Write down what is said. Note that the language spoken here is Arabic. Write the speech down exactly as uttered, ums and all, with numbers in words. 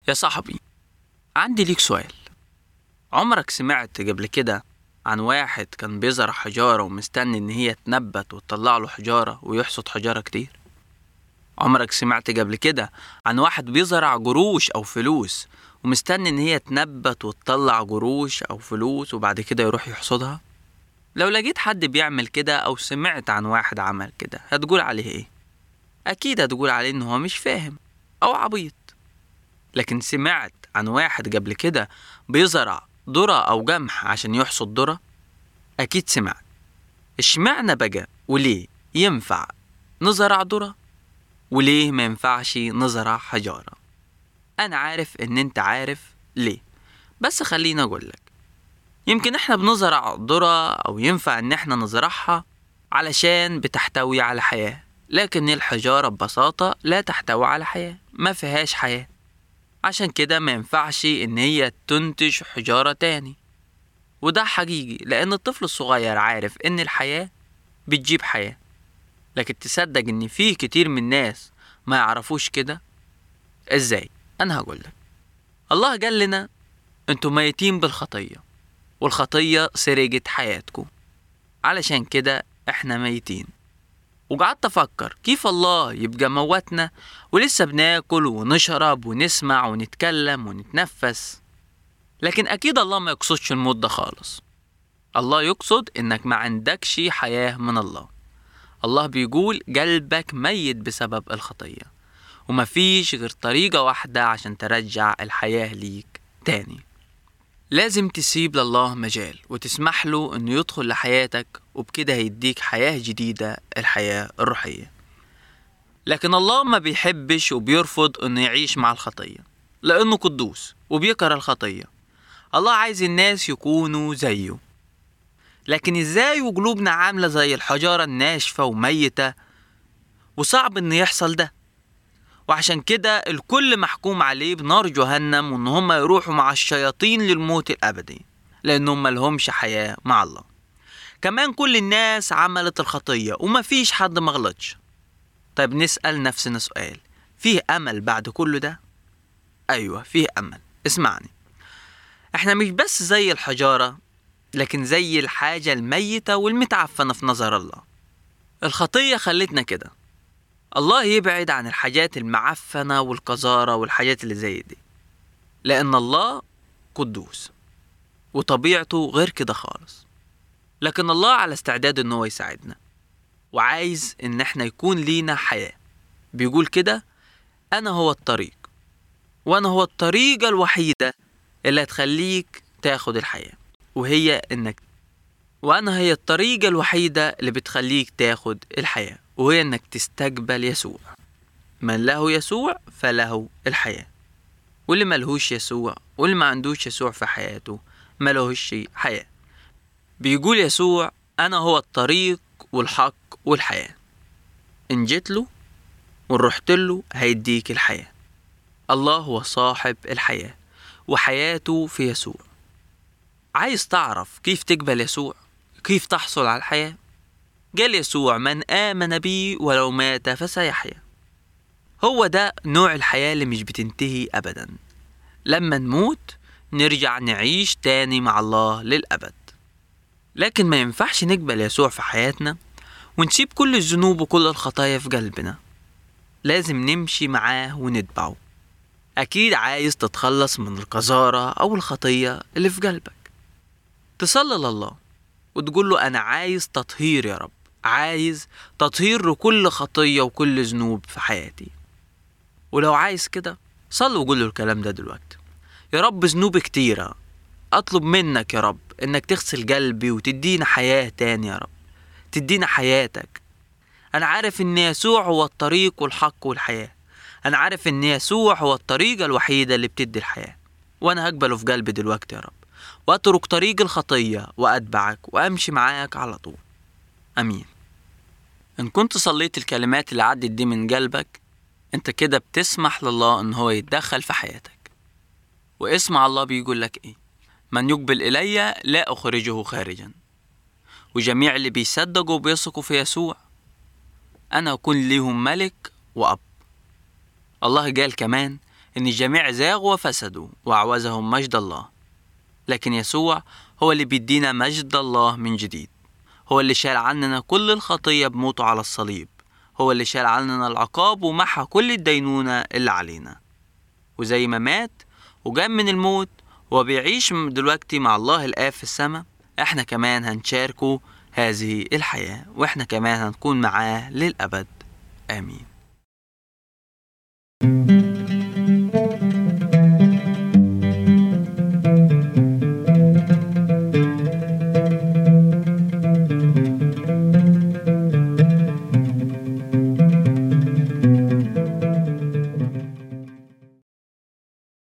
يا صاحبي، عندي ليك سؤال. عمرك سمعت قبل كده عن واحد كان بيزرع حجارة ومستني إن هي تنبت وتطلع له حجارة ويحصد حجارة كتير؟ عمرك سمعت قبل كده عن واحد بيزرع قروش أو فلوس ومستني إن هي تنبت وتطلع قروش أو فلوس وبعد كده يروح يحصدها؟ لو لقيت حد بيعمل كده أو سمعت عن واحد عمل كده هتقول عليه إيه؟ أكيد هتقول عليه إنه هو مش فاهم أو عبيط. لكن سمعت عن واحد قبل كده بيزرع ذرة أو قمح عشان يحصد ذرة؟ أكيد سمعت. اشمعنى بقى وليه ينفع نزرع ذرة وليه ما ينفعش نزرع حجارة؟ أنا عارف إن أنت عارف ليه، بس خليني أقولك. يمكن إحنا بنزرع ذرة أو ينفع إن إحنا نزرعها علشان بتحتوي على حياة، لكن الحجارة ببساطة لا تحتوي على حياة، ما فيهاش حياة، عشان كده ما ينفعش إن هي تنتج حجارة تاني. وده حقيقي لأن الطفل الصغير عارف إن الحياة بتجيب حياة، لكن تصدق إن فيه كتير من الناس ما يعرفوش كده؟ إزاي؟ أنا هقولك. الله قال لنا أنتوا ميتين بالخطية، والخطية سرقت حياتكم، علشان كده إحنا ميتين. وقعدت أفكر كيف الله يبقى موتنا ولسه بناكل ونشرب ونسمع ونتكلم ونتنفس. لكن أكيد الله ما يقصدش الموت ده خالص. الله يقصد إنك ما عندكش حياة من الله. الله بيقول قلبك ميت بسبب الخطية، ومفيش غير طريقة واحدة عشان ترجع الحياة ليك تاني. لازم تسيب لله مجال وتسمح له إنه يدخل لحياتك، وبكده هيديك حياة جديدة، الحياة الروحية. لكن الله ما بيحبش وبيرفض إنه يعيش مع الخطية، لأنه قدوس وبيكره الخطية. الله عايز الناس يكونوا زيه. لكن إزاي وقلوبنا عاملة زي الحجارة الناشفة وميتة؟ وصعب إن يحصل ده، وعشان كده الكل محكوم عليه بنار جهنم وإن هم يروحوا مع الشياطين للموت الأبدي، لأنهم ملهمش حياة مع الله. كمان كل الناس عملت الخطية ومفيش حد مغلطش. طيب نسأل نفسنا سؤال، فيه أمل بعد كل ده؟ أيوة فيه أمل. اسمعني، احنا مش بس زي الحجارة، لكن زي الحاجة الميتة والمتعفنة في نظر الله. الخطية خلتنا كده. الله يبعد عن الحاجات المعفنة والقذارة والحاجات اللي زي دي، لأن الله قدوس وطبيعته غير كده خالص. لكن الله على استعداد إنه يساعدنا، وعايز إن احنا يكون لينا حياة. بيقول كده: أنا هو الطريق، وأنا هو الطريقة الوحيدة اللي هتخليك تاخد الحياة، وهي إنك وأنا هي الطريقة الوحيدة اللي بتخليك تاخد الحياة، وهي إنك تستقبل يسوع. من له يسوع فله الحياة، واللي ملهوش يسوع واللي ما عندوش يسوع في حياته ملهوش حياة. بيقول يسوع: أنا هو الطريق والحق والحياة، إن جيت له ورحت له هيديك الحياة. الله هو صاحب الحياة، وحياته في يسوع. عايز تعرف كيف تقبل يسوع؟ كيف تحصل على الحياة؟ قال يسوع: من آمن بي ولو مات فسيحيا. هو ده نوع الحياة اللي مش بتنتهي أبدا. لما نموت نرجع نعيش تاني مع الله للأبد. لكن ما ينفعش نقبل يسوع في حياتنا ونسيب كل الذنوب وكل الخطايا في قلبنا. لازم نمشي معاه ونتبعه. أكيد عايز تتخلص من القذارة أو الخطية اللي في قلبك. تصلي لله وتقول له: أنا عايز تطهير يا رب، عايز تطهير لكل خطية وكل ذنوب في حياتي. ولو عايز كده صلي وقول له الكلام ده دلوقتي: يا رب ذنوب كتيرة، أطلب منك يا رب إنك تغسل قلبي وتدينا حياة تاني يا رب، تدينا حياتك. أنا عارف إن يسوع هو الطريق والحق والحياة. أنا عارف إن يسوع هو الطريقة الوحيدة اللي بتدي الحياة، وأنا هقبله في قلبي دلوقتي يا رب، وأترك طريق الخطية وأتبعك وأمشي معاك على طول. أمين. إن كنت صليت الكلمات اللي عدت دي من قلبك، أنت كده بتسمح لله إن هو يتدخل في حياتك. واسمع الله بيقول لك إيه: من يقبل إلي لا أخرجه خارجا. وجميع اللي بيصدقوا وبيثقوا في يسوع أنا أكون ليهم ملك وأب. الله قال كمان إن الجميع زاغوا وفسدوا وأعوزهم مجد الله، لكن يسوع هو اللي بيدينا مجد الله من جديد. هو اللي شال عننا كل الخطية بموته على الصليب، هو اللي شال عننا العقاب ومحى كل الدينونة اللي علينا. وزي ما مات وقام من الموت وبيعيش دلوقتي مع الله الآب في السماء، احنا كمان هنشاركه هذه الحياة، واحنا كمان هنكون معاه للأبد. آمين.